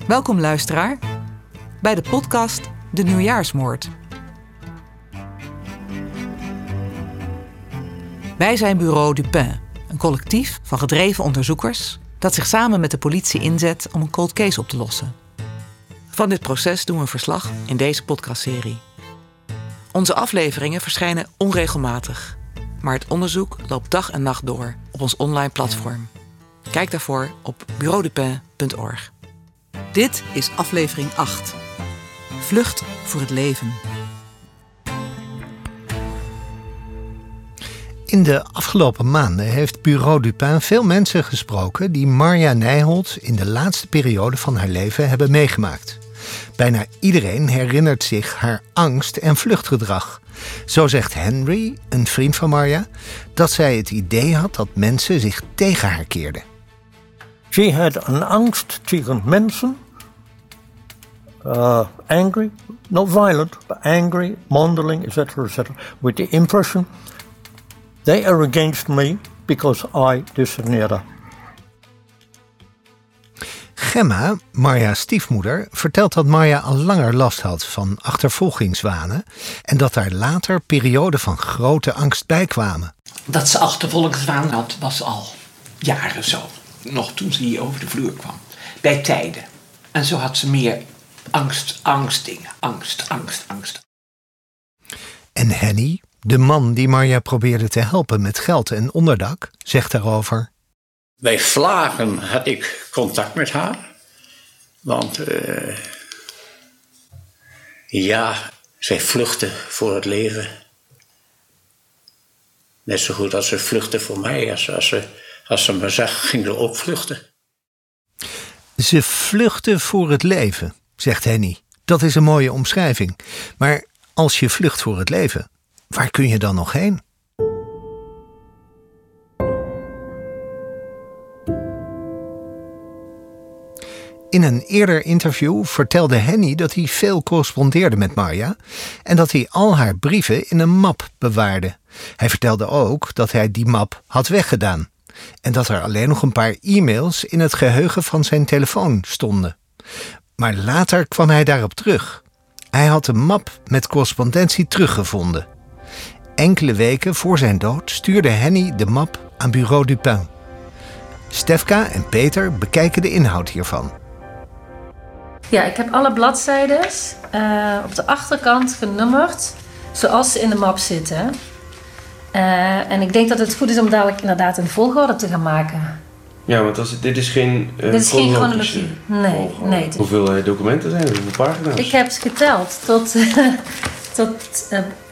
Welkom luisteraar bij de podcast De Nieuwjaarsmoord. Wij zijn Bureau Dupin, een collectief van gedreven onderzoekers dat zich samen met de politie inzet om een cold case op te lossen. Van dit proces doen we een verslag in deze podcastserie. Onze afleveringen verschijnen onregelmatig, maar het onderzoek loopt dag en nacht door op ons online platform. Kijk daarvoor op bureaudupin.org. Dit is aflevering 8. Vlucht voor het leven. In de afgelopen maanden heeft Bureau Dupin veel mensen gesproken die Marja Nijholt in de laatste periode van haar leven hebben meegemaakt. Bijna iedereen herinnert zich haar angst- en vluchtgedrag. Zo zegt Henry, een vriend van Marja, dat zij het idee had dat mensen zich tegen haar keerden. She had een angst tegen mensen. Angry, not violent, but angry, mondeling, etc., with the impression they are against me because I discerneerde. Gemma, Marja's stiefmoeder, vertelt dat Marja al langer last had van achtervolgingswanen en dat daar later perioden van grote angst bij kwamen. Dat ze achtervolgingswaan had, was al jaren zo. Nog toen ze hier over de vloer kwam. Bij tijden. En zo had ze meer angstdingen. Angst. En Henny, de man die Marja probeerde te helpen met geld en onderdak, zegt daarover: Bij vlagen had ik contact met haar. Want zij vluchtte voor het leven. Net zo goed als ze vluchtte voor mij. Als ze me zag, ging ze ook vluchten. Ze vluchtte voor het leven, zegt Henny. Dat is een mooie omschrijving. Maar als je vlucht voor het leven, waar kun je dan nog heen? In een eerder interview vertelde Henny dat hij veel correspondeerde met Marja en dat hij al haar brieven in een map bewaarde. Hij vertelde ook dat hij die map had weggedaan en dat er alleen nog een paar e-mails in het geheugen van zijn telefoon stonden. Maar later kwam hij daarop terug. Hij had de map met correspondentie teruggevonden. Enkele weken voor zijn dood stuurde Henny de map aan Bureau Dupin. Stefka en Peter bekijken de inhoud hiervan. Ja, ik heb alle bladzijdes op de achterkant genummerd zoals ze in de map zitten. En ik denk dat het goed is om dadelijk inderdaad een volgorde te gaan maken. Ja, want dit is geen dit is geen chronologie. Nee. Hoeveel documenten zijn er? Hoeveel pagina's? Ik heb ze geteld tot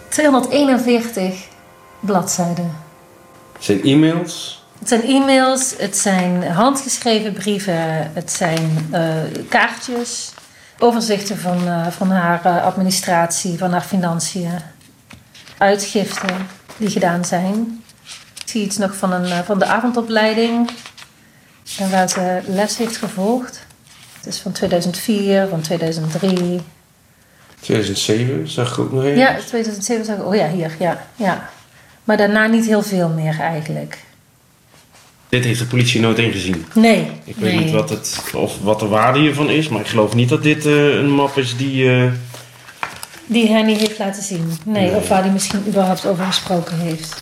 241 bladzijden. Het zijn e-mails? Het zijn e-mails, het zijn handgeschreven brieven, het zijn kaartjes, overzichten van haar administratie, van haar financiën, uitgiften die gedaan zijn. Ik zie iets nog van de avondopleiding en waar ze les heeft gevolgd. Het is van 2004, van 2003. 2007 zag ik ook nog even. Ja, 2007 zag ik. Oh ja, hier, ja. Maar daarna niet heel veel meer eigenlijk. Dit heeft de politie nooit ingezien. Nee. Ik weet niet wat de waarde hiervan is, maar ik geloof niet dat dit een map is die Henny heeft laten zien. Nee, of waar hij misschien überhaupt over gesproken heeft.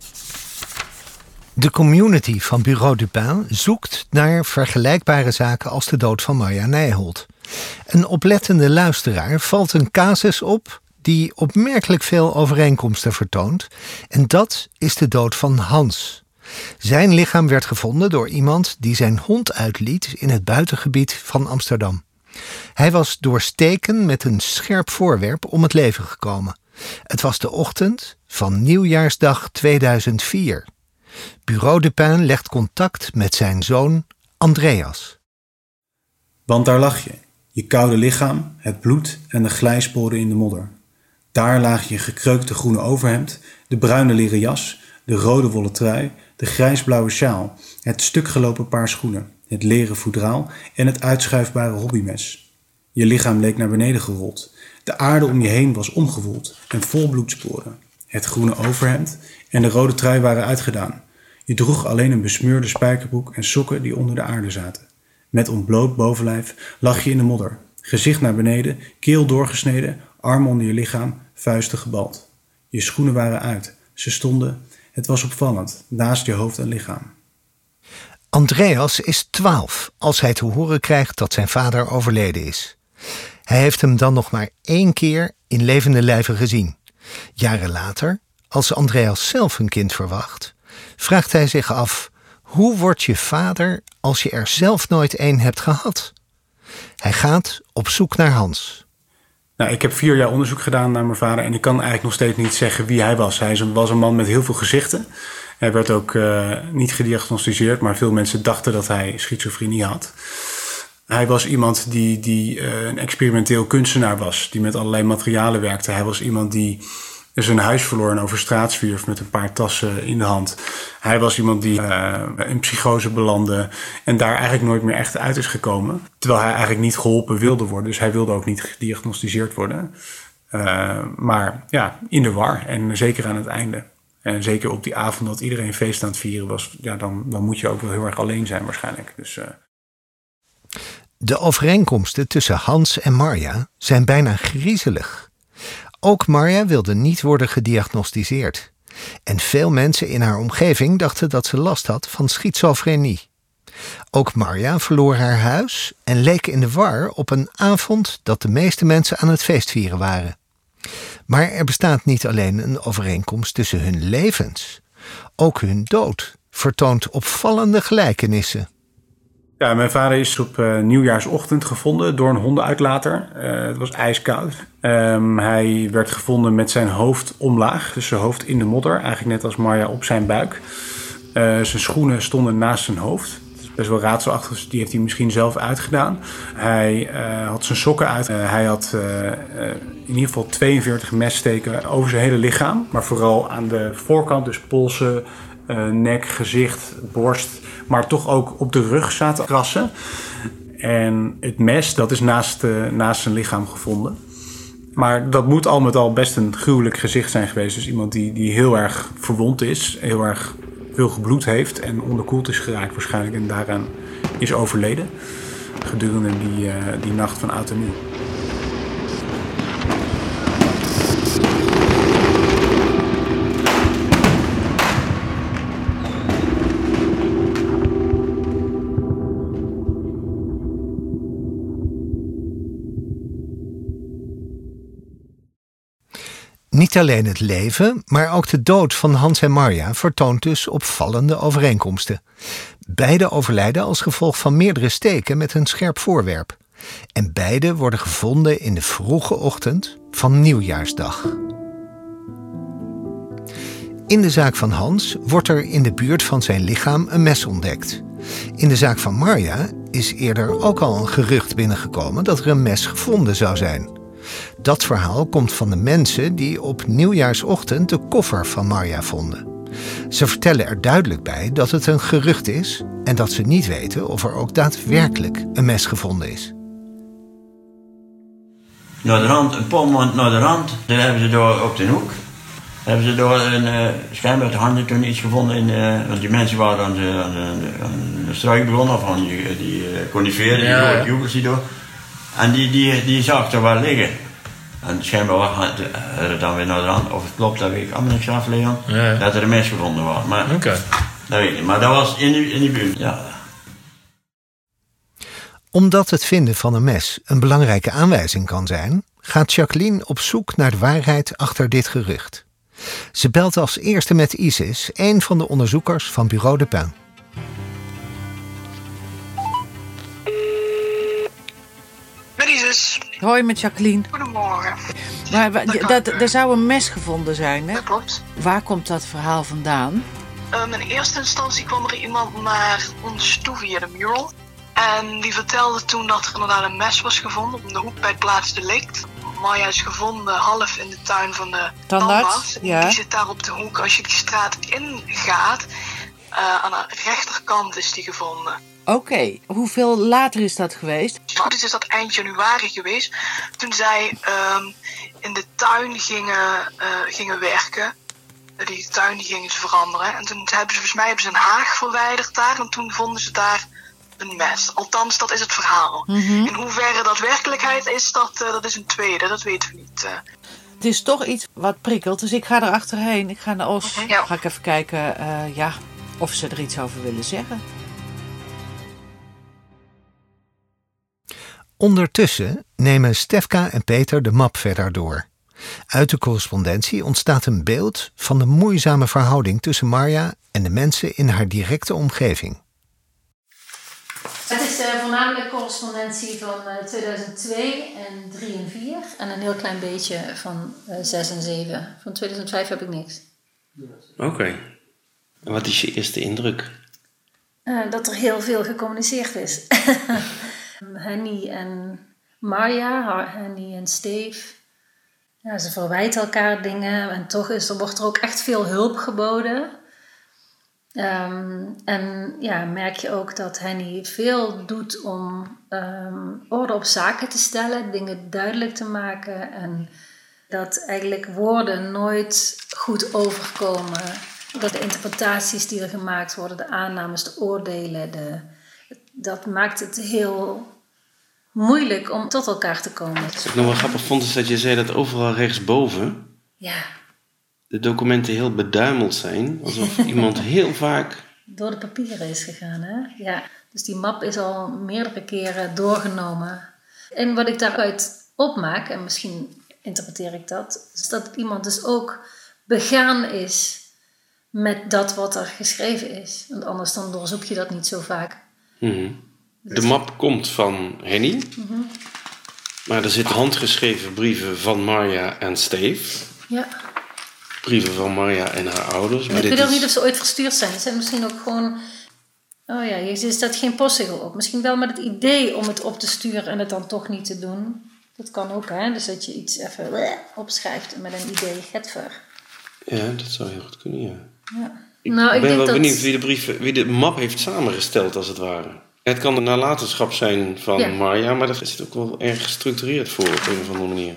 De community van Bureau Dupin zoekt naar vergelijkbare zaken als de dood van Marja Nijholt. Een oplettende luisteraar valt een casus op die opmerkelijk veel overeenkomsten vertoont. En dat is de dood van Hans. Zijn lichaam werd gevonden door iemand die zijn hond uitliet in het buitengebied van Amsterdam. Hij was door steken met een scherp voorwerp om het leven gekomen. Het was de ochtend van Nieuwjaarsdag 2004. Bureau Dupin legt contact met zijn zoon Andreas. Want daar lag je koude lichaam, het bloed en de glijsporen in de modder. Daar laag je gekreukte groene overhemd, de bruine leren jas, de rode wollen trui, de grijsblauwe sjaal, het stukgelopen paar schoenen, het leren foudraal en het uitschuifbare hobbymes. Je lichaam leek naar beneden gerold. De aarde om je heen was omgewoeld en vol bloedsporen. Het groene overhemd en de rode trui waren uitgedaan. Je droeg alleen een besmeurde spijkerbroek en sokken die onder de aarde zaten. Met ontbloot bovenlijf lag je in de modder. Gezicht naar beneden, keel doorgesneden, armen onder je lichaam, vuisten gebald. Je schoenen waren uit. Ze stonden, het was opvallend, naast je hoofd en lichaam. Andreas is 12 als hij te horen krijgt dat zijn vader overleden is. Hij heeft hem dan nog maar 1 keer in levende lijve gezien. Jaren later, als Andreas zelf een kind verwacht, vraagt hij zich af: hoe word je vader als je er zelf nooit een hebt gehad? Hij gaat op zoek naar Hans. Nou, ik heb 4 jaar onderzoek gedaan naar mijn vader en ik kan eigenlijk nog steeds niet zeggen wie hij was. Hij was een man met heel veel gezichten. Hij werd ook niet gediagnosticeerd, maar veel mensen dachten dat hij schizofrenie had. Hij was iemand die een experimenteel kunstenaar was, die met allerlei materialen werkte. Hij was iemand die zijn huis verloor en over straat zwierf met een paar tassen in de hand. Hij was iemand die in psychose belandde en daar eigenlijk nooit meer echt uit is gekomen. Terwijl hij eigenlijk niet geholpen wilde worden, dus hij wilde ook niet gediagnosticeerd worden. Maar ja, in de war en zeker aan het einde. En zeker op die avond dat iedereen feest aan het vieren was, ja, dan moet je ook wel heel erg alleen zijn waarschijnlijk. Dus, De overeenkomsten tussen Hans en Marja zijn bijna griezelig. Ook Marja wilde niet worden gediagnosticeerd. En veel mensen in haar omgeving dachten dat ze last had van schizofrenie. Ook Marja verloor haar huis en leek in de war op een avond dat de meeste mensen aan het feestvieren waren. Maar er bestaat niet alleen een overeenkomst tussen hun levens. Ook hun dood vertoont opvallende gelijkenissen. Ja, mijn vader is op nieuwjaarsochtend gevonden door een hondenuitlater. Het was ijskoud. Hij werd gevonden met zijn hoofd omlaag, dus zijn hoofd in de modder. Eigenlijk net als Marja op zijn buik. Zijn schoenen stonden naast zijn hoofd. Dat is best wel raadselachtig, dus die heeft hij misschien zelf uitgedaan. Hij had zijn sokken uit. Hij had in ieder geval 42 messteken over zijn hele lichaam. Maar vooral aan de voorkant, dus polsen, nek, gezicht, borst, maar toch ook op de rug zaten krassen. En het mes, dat is naast zijn lichaam gevonden. Maar dat moet al met al best een gruwelijk gezicht zijn geweest. Dus iemand die heel erg verwond is, heel erg veel gebloed heeft en onderkoeld is geraakt waarschijnlijk en daaraan is overleden gedurende die nacht van oud en nieuw. Niet alleen het leven, maar ook de dood van Hans en Marja vertoont dus opvallende overeenkomsten. Beide overlijden als gevolg van meerdere steken met een scherp voorwerp. En beide worden gevonden in de vroege ochtend van Nieuwjaarsdag. In de zaak van Hans wordt er in de buurt van zijn lichaam een mes ontdekt. In de zaak van Marja is eerder ook al een gerucht binnengekomen dat er een mes gevonden zou zijn. Dat verhaal komt van de mensen die op Nieuwjaarsochtend de koffer van Marja vonden. Ze vertellen er duidelijk bij dat het een gerucht is en dat ze niet weten of er ook daadwerkelijk een mes gevonden is. Naar de rand, een paar maanden naar de rand, daar hebben ze daar op de hoek. Hebben ze daar schijnbaar de handen toen iets gevonden. Want die mensen waren aan de struik begonnen, of aan die coniferen, die grote joekels die door. En die zag er wel liggen. En schijnbaar hadden we dan weer naar de rand. Of het klopt, dat weet ik allemaal niks af, Leon. Ja. Dat er een mes gevonden was. Maar dat weet ik niet. Maar dat was in die buurt, ja. Omdat het vinden van een mes een belangrijke aanwijzing kan zijn, gaat Jacqueline op zoek naar de waarheid achter dit gerucht. Ze belt als eerste met Isis, een van de onderzoekers van Bureau de Pin. Met Isis. Hoi, met Jacqueline. Goedemorgen. Maar er zou een mes gevonden zijn, hè? Dat klopt. Waar komt dat verhaal vandaan? In eerste instantie kwam er iemand naar ons toe via de mural. En die vertelde toen dat er inderdaad een mes was gevonden op de hoek bij het plaatsdelict. Marja is gevonden half in de tuin van de tandarts. Ja. Die zit daar op de hoek. Als je die straat ingaat, aan de rechterkant is die gevonden. Oké. Hoeveel later is dat geweest? Nou, dit is dat eind januari geweest. Toen zij in de tuin gingen werken. Die tuin die gingen ze veranderen. En toen hebben ze een haag verwijderd daar. En toen vonden ze daar een mes. Althans, dat is het verhaal. In hoeverre dat werkelijkheid is, dat is een tweede. Dat weten we niet. Het is toch iets wat prikkelt, dus ik ga er achterheen. Ik ga naar Os. Ga ik even kijken of ze er iets over willen zeggen. Ondertussen nemen Stefka en Peter de map verder door. Uit de correspondentie ontstaat een beeld van de moeizame verhouding tussen Marja en de mensen in haar directe omgeving. Het is voornamelijk correspondentie van 2002 en 3 en 4 en een heel klein beetje van 6 en 7. Van 2005 heb ik niks. Oké. En wat is je eerste indruk? Dat er heel veel gecommuniceerd is. Henny en Marja, Henny en Steve. Ja, ze verwijten elkaar dingen en toch wordt er ook echt veel hulp geboden. En ja, merk je ook dat Henny veel doet om orde op zaken te stellen, dingen duidelijk te maken. En dat eigenlijk woorden nooit goed overkomen. Dat de interpretaties die er gemaakt worden, de aannames, de oordelen, dat maakt het heel moeilijk om tot elkaar te komen. Wat ik nog wel grappig vond is dat je zei dat overal rechtsboven de documenten heel beduimeld zijn. Alsof iemand heel vaak door de papieren is gegaan, hè? Ja. Dus die map is al meerdere keren doorgenomen. En wat ik daaruit opmaak, en misschien interpreteer ik dat, is dat iemand dus ook begaan is met dat wat er geschreven is. Want anders dan doorzoek je dat niet zo vaak. De map komt van Henny. Maar er zitten handgeschreven brieven van Marja en Steve. Ja. Brieven van Marja en haar ouders. Maar ik weet ook niet of ze ooit verstuurd zijn. Ze zijn misschien ook gewoon... Oh ja, er staat geen postzegel op. Misschien wel met het idee om het op te sturen en het dan toch niet te doen. Dat kan ook, hè. Dus dat je iets even opschrijft met een idee. Getver. Ja, dat zou heel goed kunnen, ja. Ik ben ben wel benieuwd wie de map heeft samengesteld, als het ware. Het kan de nalatenschap zijn van Marja, maar daar is het ook wel erg gestructureerd voor op een of andere manier.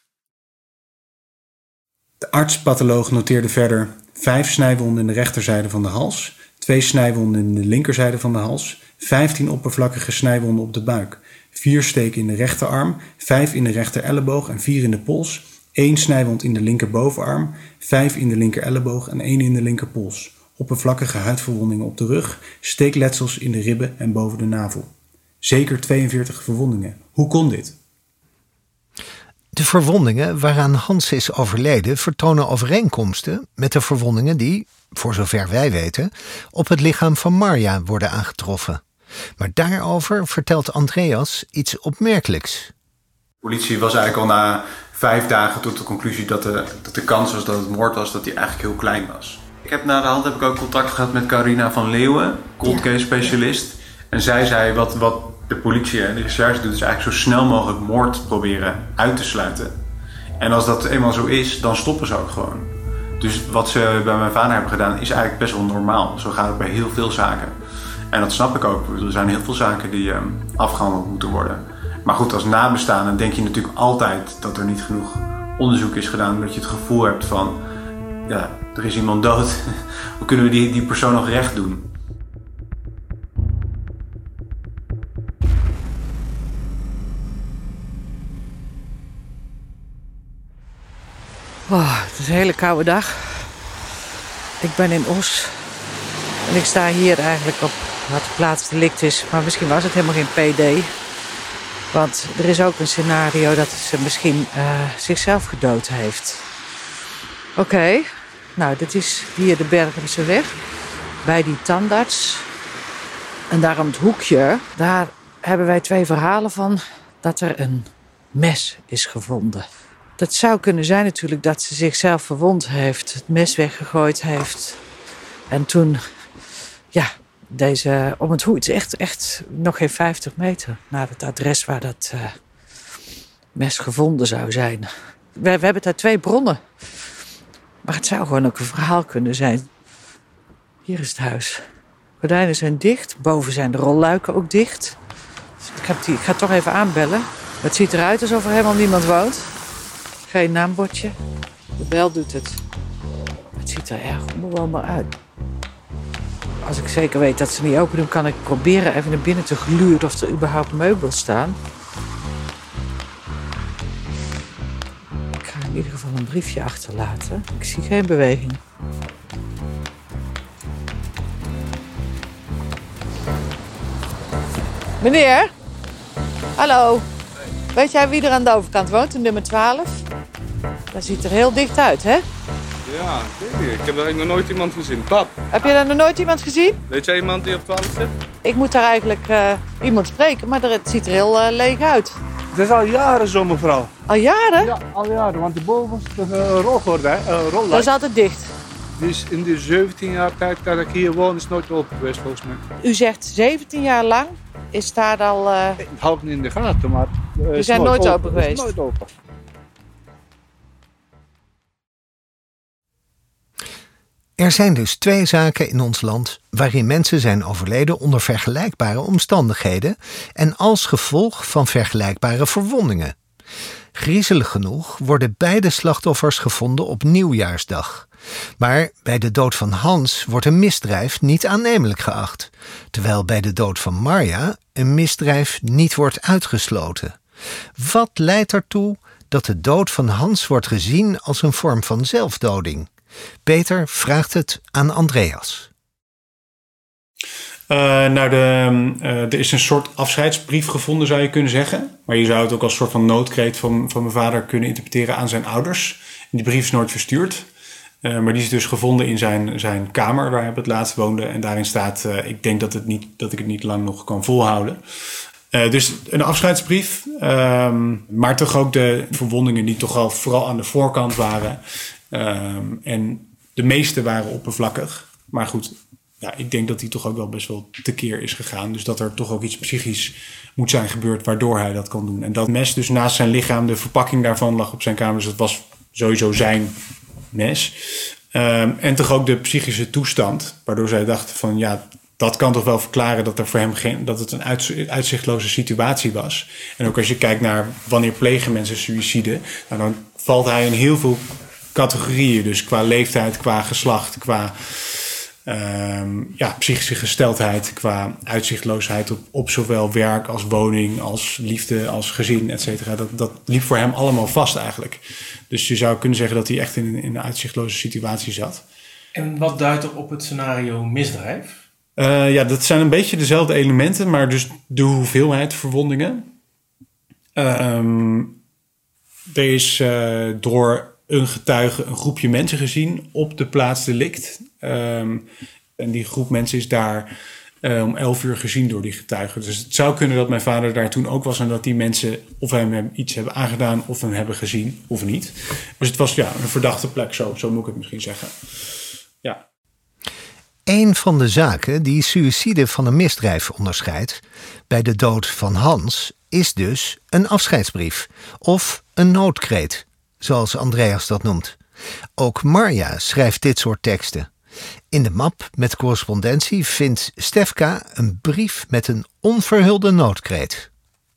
De arts-patholoog noteerde verder 5 snijwonden in de rechterzijde van de hals, 2 snijwonden in de linkerzijde van de hals, 15 oppervlakkige snijwonden op de buik, 4 steken in de rechterarm, 5 in de rechterelleboog en 4 in de pols, 1 snijwond in de linkerbovenarm, 5 in de linkerelleboog en 1 in de linkerpols. Oppervlakkige huidverwondingen op de rug, steekletsels in de ribben en boven de navel. Zeker 42 verwondingen. Hoe kon dit? De verwondingen waaraan Hans is overleden vertonen overeenkomsten met de verwondingen die, voor zover wij weten, op het lichaam van Marja worden aangetroffen. Maar daarover vertelt Andreas iets opmerkelijks. De politie was eigenlijk al na 5 dagen tot de conclusie dat de kans was dat het moord was, dat die eigenlijk heel klein was. Na de hand heb ik ook contact gehad met Carina van Leeuwen, cold case specialist. En zij zei wat de politie en de recherche doet, is eigenlijk zo snel mogelijk moord proberen uit te sluiten. En als dat eenmaal zo is, dan stoppen ze ook gewoon. Dus wat ze bij mijn vader hebben gedaan, is eigenlijk best wel normaal. Zo gaat het bij heel veel zaken. En dat snap ik ook. Er zijn heel veel zaken die afgehandeld moeten worden. Maar goed, als nabestaande denk je natuurlijk altijd dat er niet genoeg onderzoek is gedaan. Dat je het gevoel hebt van, ja, er is iemand dood. Hoe kunnen we die persoon nog recht doen? Het is een hele koude dag. Ik ben in Os. En ik sta hier eigenlijk op wat de plaatsdelict is. Maar misschien was het helemaal geen PD. Want er is ook een scenario dat ze misschien zichzelf gedood heeft. Oké. Nou, dit is hier de Bergense weg. Bij die tandarts. En daar om het hoekje, daar hebben wij 2 verhalen van dat er een mes is gevonden. Dat zou kunnen zijn natuurlijk dat ze zichzelf verwond heeft, het mes weggegooid heeft. En toen, om het hoekje, het is echt nog geen 50 meter naar het adres waar dat mes gevonden zou zijn. We hebben daar 2 bronnen. Maar het zou gewoon ook een verhaal kunnen zijn. Hier is het huis. Gordijnen zijn dicht. Boven zijn de rolluiken ook dicht. Dus ik ga toch even aanbellen. Het ziet eruit alsof er helemaal niemand woont. Geen naambordje. De bel doet het. Het ziet er erg onbewoonbaar uit. Als ik zeker weet dat ze niet open doen, kan ik proberen even naar binnen te gluren of er überhaupt meubels staan. Ik ga in ieder geval een briefje achterlaten. Ik zie geen beweging. Meneer? Hallo. Weet jij wie er aan de overkant woont, in nummer 12? Dat ziet er heel dicht uit, hè? Ja, ik weet niet. Ik heb daar nog nooit iemand gezien. Pap. Heb je daar nog nooit iemand gezien? Weet jij iemand die op 12 zit? Ik moet daar eigenlijk iemand spreken, maar het ziet er heel leeg uit. Het is al jaren zo, mevrouw. Al jaren? Ja, al jaren. Want de bovenste rolluik. Dat is altijd dicht. Dus in de 17 jaar tijd dat ik hier woon is nooit open geweest, volgens mij. U zegt 17 jaar lang is daar al... Ik hou het niet in de gaten, maar... We zijn nooit open geweest. Nooit open. Er zijn dus 2 zaken in ons land waarin mensen zijn overleden onder vergelijkbare omstandigheden en als gevolg van vergelijkbare verwondingen. Griezelig genoeg worden beide slachtoffers gevonden op Nieuwjaarsdag. Maar bij de dood van Hans wordt een misdrijf niet aannemelijk geacht, terwijl bij de dood van Marja een misdrijf niet wordt uitgesloten. Wat leidt ertoe dat de dood van Hans wordt gezien als een vorm van zelfdoding? Peter vraagt het aan Andreas. Er is een soort afscheidsbrief gevonden, zou je kunnen zeggen. Maar je zou het ook als een soort van noodkreet van mijn vader kunnen interpreteren aan zijn ouders. En die brief is nooit verstuurd. Maar die is dus gevonden in zijn kamer waar hij op het laatst woonde. En daarin staat, ik denk dat ik het niet lang nog kan volhouden. Dus een afscheidsbrief. Maar toch ook de verwondingen die toch al vooral aan de voorkant waren. En de meeste waren oppervlakkig. Maar goed, ja, ik denk dat hij toch ook wel best wel tekeer is gegaan. Dus dat er toch ook iets psychisch moet zijn gebeurd waardoor hij dat kan doen. En dat mes dus naast zijn lichaam, de verpakking daarvan lag op zijn kamer. Dus dat was sowieso zijn mes. En toch ook de psychische toestand. Waardoor zij dachten van ja, dat kan toch wel verklaren dat er voor hem dat het een uitzichtloze situatie was. En ook als je kijkt naar wanneer plegen mensen suïcide, nou, dan valt hij in heel veel categorieën. Dus qua leeftijd, qua geslacht, qua psychische gesteldheid, qua uitzichtloosheid op zowel werk als woning, als liefde, als gezin, et cetera. Dat liep voor hem allemaal vast eigenlijk. Dus je zou kunnen zeggen dat hij echt in een uitzichtloze situatie zat. En wat duidt er op het scenario misdrijf? Dat zijn een beetje dezelfde elementen, maar dus de hoeveelheid verwondingen. Er is door een getuige een groepje mensen gezien op de plaats delict. En die groep mensen is daar om 11 uur gezien door die getuigen. Dus het zou kunnen dat mijn vader daar toen ook was en dat die mensen of hem iets hebben aangedaan of hem hebben gezien of niet. Dus het was een verdachte plek, zo moet ik het misschien zeggen. Ja. Een van de zaken die suïcide van een misdrijf onderscheidt bij de dood van Hans is dus een afscheidsbrief of een noodkreet, zoals Andreas dat noemt. Ook Marja schrijft dit soort teksten. In de map met correspondentie vindt Stefka een brief met een onverhulde noodkreet.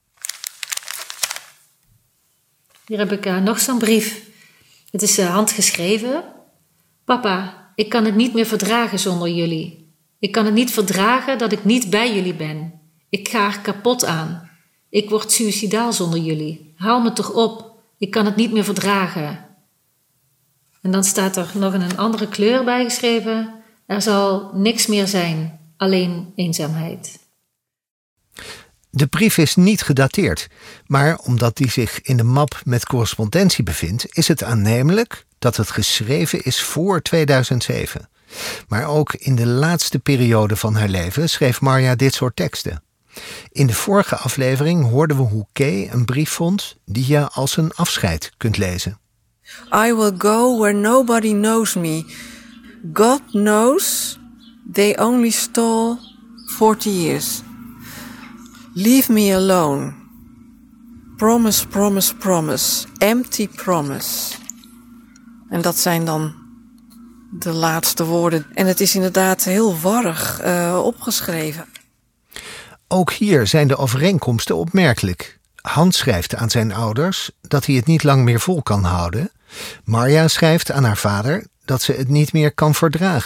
Hier heb ik nog zo'n brief. Het is handgeschreven. Papa, ik kan het niet meer verdragen zonder jullie. Ik kan het niet verdragen dat ik niet bij jullie ben. Ik ga er kapot aan. Ik word suïcidaal zonder jullie. Haal me toch op. Ik kan het niet meer verdragen. En dan staat er nog in een andere kleur bijgeschreven. Er zal niks meer zijn, alleen eenzaamheid. De brief is niet gedateerd, maar omdat die zich in de map met correspondentie bevindt, is het aannemelijk dat het geschreven is voor 2007. Maar ook in de laatste periode van haar leven schreef Marja dit soort teksten. In de vorige aflevering hoorden we hoe Kay een brief vond die je als een afscheid kunt lezen. I will go where nobody knows me. God knows they only stole 40 years. Leave me alone. Promise, promise, promise. Empty promise. En dat zijn dan de laatste woorden. En het is inderdaad heel warrig opgeschreven. Ook hier zijn de overeenkomsten opmerkelijk. Hans schrijft aan zijn ouders dat hij het niet lang meer vol kan houden. Marja schrijft aan haar vader dat ze het niet meer kan verdragen.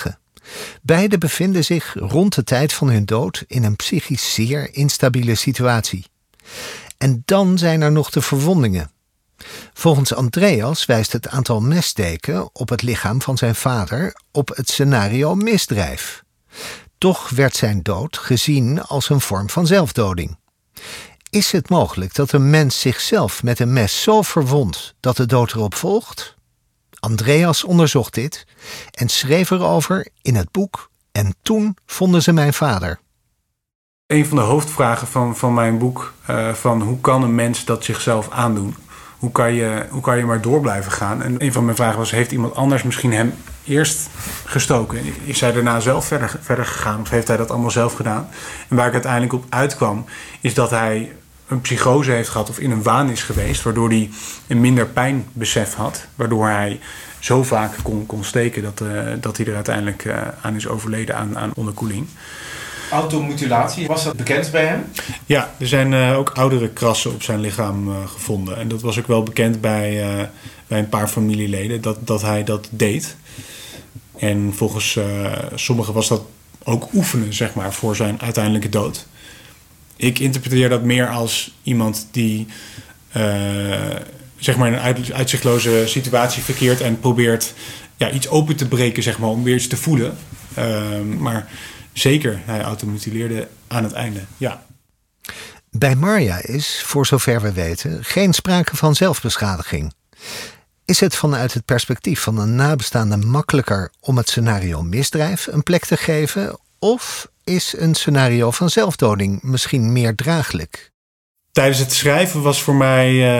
Beiden bevinden zich rond de tijd van hun dood in een psychisch zeer instabiele situatie. En dan zijn er nog de verwondingen. Volgens Andreas wijst het aantal messteken op het lichaam van zijn vader op het scenario misdrijf. Toch werd zijn dood gezien als een vorm van zelfdoding. Is het mogelijk dat een mens zichzelf met een mes zo verwondt dat de dood erop volgt? Andreas onderzocht dit en schreef erover in het boek En toen vonden ze mijn vader. Een van de hoofdvragen van mijn boek, van hoe kan een mens dat zichzelf aandoen? Hoe kan je maar door blijven gaan? En een van mijn vragen was, heeft iemand anders misschien hem eerst gestoken? Is hij daarna zelf verder gegaan of heeft hij dat allemaal zelf gedaan? En waar ik uiteindelijk op uitkwam, is dat hij een psychose heeft gehad of in een waan is geweest, waardoor hij een minder pijnbesef had, waardoor hij zo vaak kon steken dat hij er uiteindelijk aan is overleden aan onderkoeling. Automutilatie, was dat bekend bij hem? Ja, er zijn ook oudere krassen op zijn lichaam gevonden. En dat was ook wel bekend bij een paar familieleden, dat hij dat deed. En volgens sommigen was dat ook oefenen, zeg maar, voor zijn uiteindelijke dood. Ik interpreteer dat meer als iemand die zeg maar in een uitzichtloze situatie verkeert en probeert iets open te breken, zeg maar, om weer iets te voelen. Maar zeker, hij automutileerde aan het einde, ja. Bij Marja is, voor zover we weten, geen sprake van zelfbeschadiging. Is het vanuit het perspectief van een nabestaande makkelijker om het scenario misdrijf een plek te geven? Of is een scenario van zelfdoding misschien meer draaglijk? Tijdens het schrijven was voor mij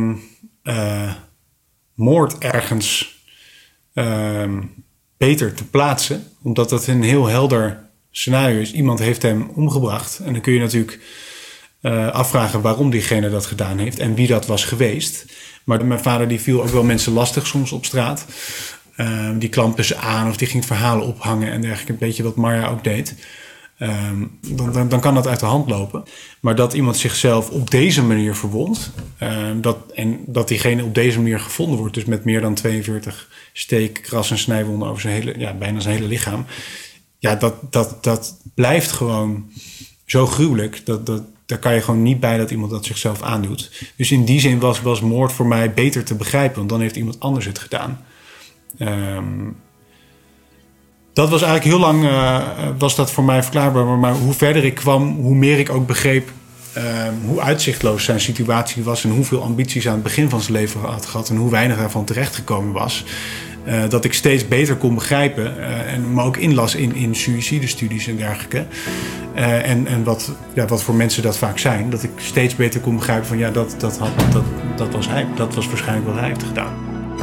moord ergens beter te plaatsen. Omdat dat een heel helder scenario is. Iemand heeft hem omgebracht. En dan kun je natuurlijk afvragen waarom diegene dat gedaan heeft en wie dat was geweest. Maar mijn vader die viel ook wel mensen lastig soms op straat. Die klampen ze aan of die ging verhalen ophangen en dergelijke. Een beetje wat Marja ook deed. Dan kan dat uit de hand lopen. Maar dat iemand zichzelf op deze manier verwondt, dat diegene op deze manier gevonden wordt, dus met meer dan 42 steek, kras en snijwonden over zijn hele, bijna zijn hele lichaam. Ja, dat blijft gewoon zo gruwelijk. Daar kan je gewoon niet bij dat iemand dat zichzelf aandoet. Dus in die zin was moord voor mij beter te begrijpen, want dan heeft iemand anders het gedaan. Dat was eigenlijk heel lang was dat voor mij verklaarbaar. Maar hoe verder ik kwam, hoe meer ik ook begreep hoe uitzichtloos zijn situatie was en hoeveel ambities aan het begin van zijn leven had gehad en hoe weinig daarvan terechtgekomen was. Dat ik steeds beter kon begrijpen en me ook inlas in suïcidestudies en dergelijke. En wat voor mensen dat vaak zijn. Dat ik steeds beter kon begrijpen van dat was hij. Dat was waarschijnlijk wat hij heeft gedaan.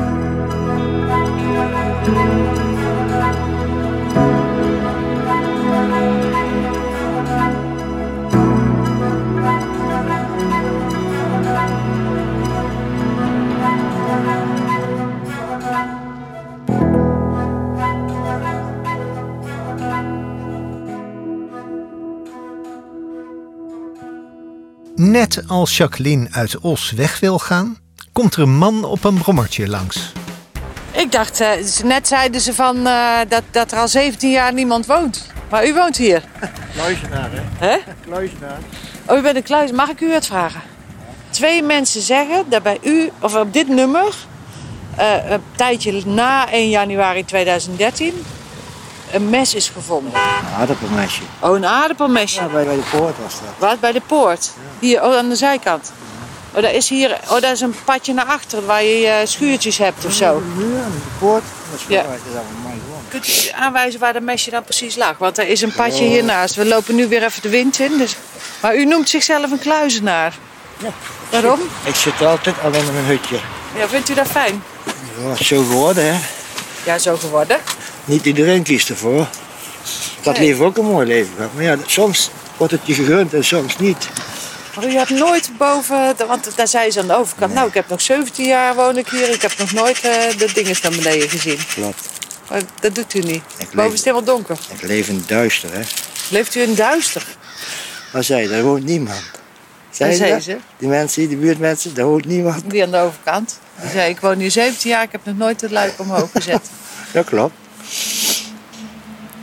Net als Jacqueline uit Os weg wil gaan, komt er een man op een brommertje langs. Ik dacht, net zeiden ze van dat er al 17 jaar niemand woont. Maar u woont hier. Kluizenaar, hè? Kluizenaar. Oh, u bent een kluizenaar. Mag ik u wat vragen? 2 mensen zeggen dat bij u, of op dit nummer, een tijdje na 1 januari 2013... een mes is gevonden. Een aardappelmesje. Oh, een aardappelmesje. Ja, bij de poort was dat. Wat, bij de poort? Ja. Hier, aan de zijkant. Oh, dat is een padje naar achter waar je schuurtjes hebt of zo. Nu aan de poort, dat is ja. Dat is mooi gewoon. Kunt u aanwijzen waar dat mesje dan precies lag? Want er is een padje hiernaast. We lopen nu weer even de wind in. Dus... Maar u noemt zichzelf een kluizenaar. Ja. Waarom? Ik zit altijd alleen in mijn hutje. Ja, vindt u dat fijn? Ja, zo geworden, hè? Ja, zo geworden. Niet iedereen kiest ervoor. Ik had liever ook een mooi leven gehad. Maar ja, soms wordt het je gegund en soms niet. Maar u hebt nooit boven, want daar zei ze aan de overkant. Nee. Nou, ik heb nog 17 jaar woon ik hier. Ik heb nog nooit de dinges naar beneden gezien. Klopt. Maar dat doet u niet. Boven is het helemaal donker. Ik leef in duister, hè. Leeft u in duister? Wat zei je? Daar woont niemand. Zei ze? Die mensen, die buurtmensen, daar woont niemand. Die aan de overkant. Die zei, ik woon hier 17 jaar, ik heb nog nooit het luik omhoog gezet. Dat klopt.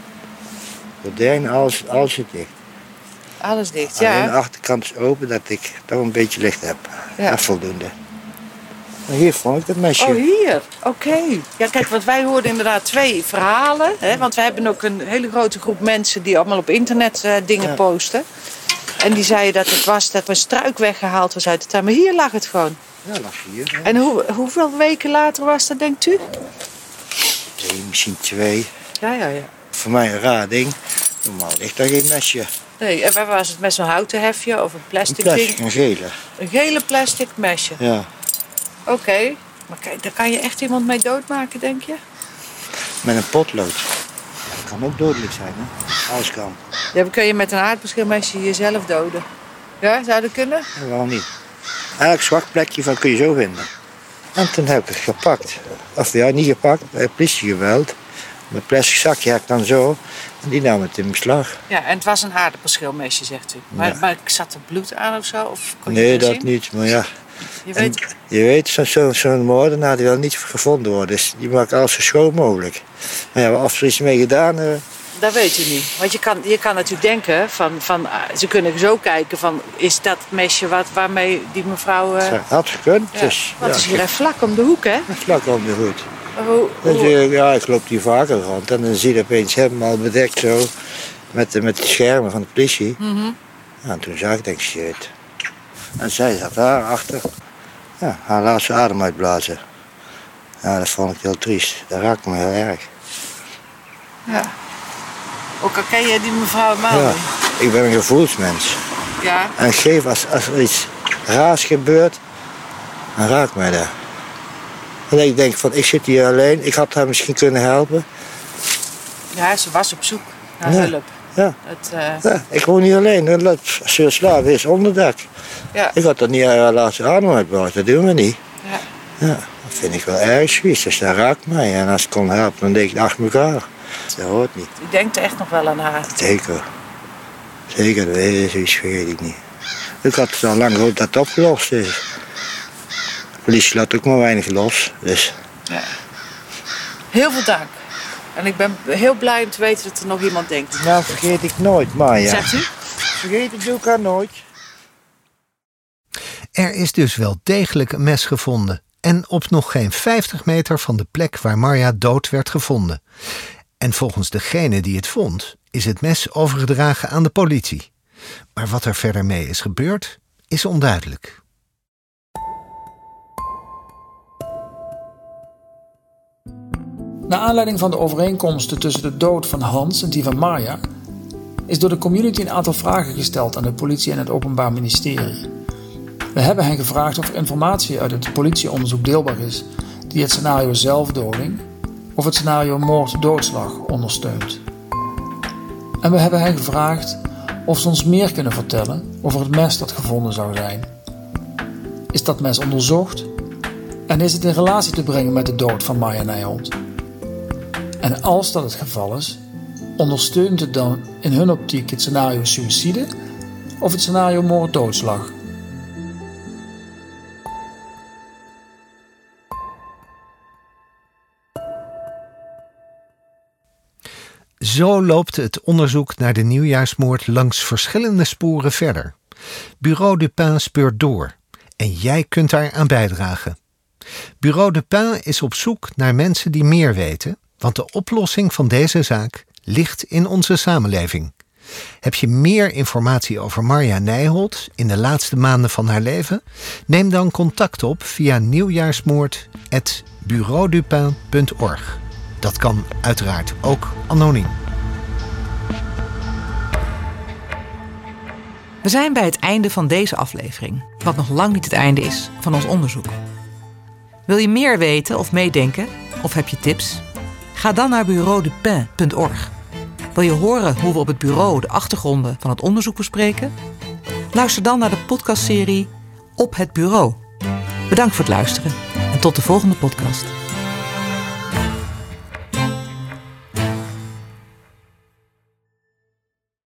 Gordijnen, alles zit dicht. Alles dicht, Alleen de ja. achterkant is open, dat ik toch een beetje licht heb. Ja. Dat is voldoende. En hier vond ik het mesje. Oh, hier. Oké. Ja, kijk, want wij hoorden inderdaad 2 verhalen. Hè, want wij hebben ook een hele grote groep mensen die allemaal op internet dingen posten. En die zeiden dat het was dat een struik weggehaald was uit de tuin. Maar hier lag het gewoon. Ja, lag hier. Ja. En hoeveel weken later was dat, denkt u? 1, misschien 2. Ja. Voor mij een raar ding. Normaal ligt daar geen mesje. Nee, en waar was het met zo'n houten hefje of een plastic ding? Een gele. Een gele plastic mesje. Ja. Oké. Maar kijk, daar kan je echt iemand mee doodmaken, denk je? Met een potlood. Dat kan ook dodelijk zijn, hè? Alles kan. Ja, dan kun je met een aardbeschilmesje jezelf doden. Ja, zou dat kunnen? Ja, waarom niet? Elk zwak plekje van kun je zo vinden. En toen heb ik het gepakt. Of ja, niet gepakt, bij de politie gebeld. Mijn plastic zakje heb ik dan zo. En die nam het in beslag. Ja, en het was een aardappelschilmesje, zegt u. Maar zat er bloed aan of zo? Of kon je Nee, dat zien? niet. Maar ja. Je weet... Zo'n moordenaar die wil niet gevonden worden. Dus die maakt alles zo schoon mogelijk. Maar ja, of er iets mee gedaan... Dat weet u niet. Want je kan natuurlijk denken van ze kunnen zo kijken van, is dat mesje waarmee die mevrouw... had gekund. Ja. Dus, Wat is hier echt vlak om de hoek, hè? Vlak om de hoek. Hoe... Ja, ik loop hier vaker rond. En dan zie je opeens helemaal bedekt zo. Met de schermen van de politie. Mm-hmm. Ja, en toen zag ik, denk shit. En zij zat daar achter. Ja, haar laatste adem uitblazen. Ja, dat vond ik heel triest. Dat raakte me heel erg. Ja. Ook al ken je die mevrouw helemaal Ja, niet. ik ben een gevoelsmens. Ja. En geef als er iets raars gebeurt, dan raakt mij dat. En ik denk van, ik zit hier alleen, ik had haar misschien kunnen helpen. Ja, ze was op zoek naar Ja. hulp. Ja. Het, Ik woon niet alleen, als ze slaven is onderdak. Ja. Ik had dat niet haar laatste adem uitblazen, dat doen we niet. Ja. Ja, dat vind ik wel erg zoiets, dus dat raakt mij. En als ik kon helpen, dan deed ik het achter elkaar. Dat hoort niet. U denkt echt nog wel aan haar. Zeker. Zeker, dat is zoiets vergeet ik niet. Ik had het al lang gehoopt dat het opgelost is. De politie laat ook maar weinig los, dus... Ja. Heel veel dank. En ik ben heel blij om te weten dat er nog iemand denkt. Nou, vergeet ik nooit, Maya. Zegt u? Vergeten doe ik haar nooit. Er is dus wel degelijk een mes gevonden. En op nog geen 50 meter van de plek waar Marja dood werd gevonden. En volgens degene die het vond, is het mes overgedragen aan de politie. Maar wat er verder mee is gebeurd, is onduidelijk. Naar aanleiding van de overeenkomsten tussen de dood van Hans en die van Marja is door de community een aantal vragen gesteld aan de politie en het Openbaar Ministerie. We hebben hen gevraagd of er informatie uit het politieonderzoek deelbaar is die het scenario zelfdoding of het scenario moord-doodslag ondersteunt. En we hebben hen gevraagd of ze ons meer kunnen vertellen over het mes dat gevonden zou zijn. Is dat mes onderzocht? En is het in relatie te brengen met de dood van Marja Nijholt? En als dat het geval is, ondersteunt het dan in hun optiek het scenario suïcide of het scenario moord-doodslag? Zo loopt het onderzoek naar de nieuwjaarsmoord langs verschillende sporen verder. Bureau Dupin speurt door en jij kunt daar aan bijdragen. Bureau Dupin is op zoek naar mensen die meer weten, want de oplossing van deze zaak ligt in onze samenleving. Heb je meer informatie over Marja Nijholt in de laatste maanden van haar leven? Neem dan contact op via nieuwjaarsmoord@bureaudupin.org. Dat kan uiteraard ook anoniem. We zijn bij het einde van deze aflevering, wat nog lang niet het einde is van ons onderzoek. Wil je meer weten of meedenken, of heb je tips? Ga dan naar bureaudupin.org. Wil je horen hoe we op het bureau de achtergronden van het onderzoek bespreken? Luister dan naar de podcastserie Op het Bureau. Bedankt voor het luisteren en tot de volgende podcast.